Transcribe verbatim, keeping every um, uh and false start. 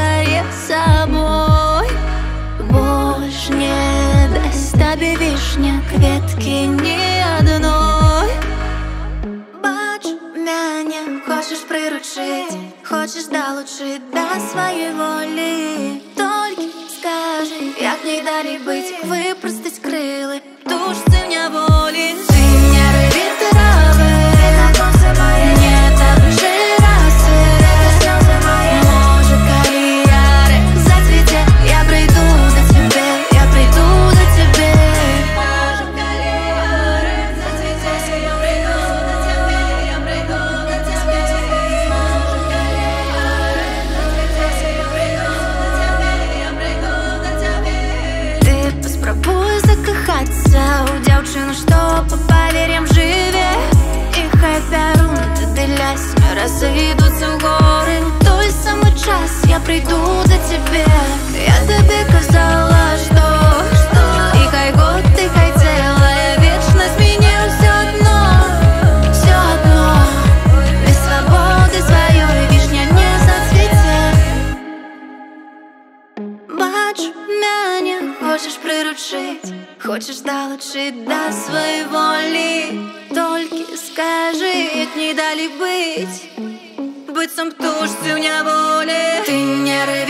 гордая собой. Больше не даст тебе вишня кветки ни одной. Бачу меня, хочешь приручить, хочешь долучить до своей воли. Только скажи, як не дали быть, выпростать крылы, душцы меня воли. Ты не рви травы, нет обжи расы, может карьеры зацвете, я приду до тебя, я приду до тебя. Может карьеры зацвете, я приду до тебя, я приду до тебя. Может карьеры зацвете, я приду до тебя, я приду до тебя. Ты паспрабуй закахаться у дзяўчыну, што по поверьям живе. И хай пярунты дылясь разойдутся в горы. Той самый час я приду до тебя. Я тебе казала, что, что и хай год, и хай целая вечность, мне все одно, все одно. Без свободы своей вишня не зацвіце. Бачу меня, хочешь приручить, хочешь долучить до своей воли. Только скажи, як не дали быть, быть сам птушцю няволі. Ты не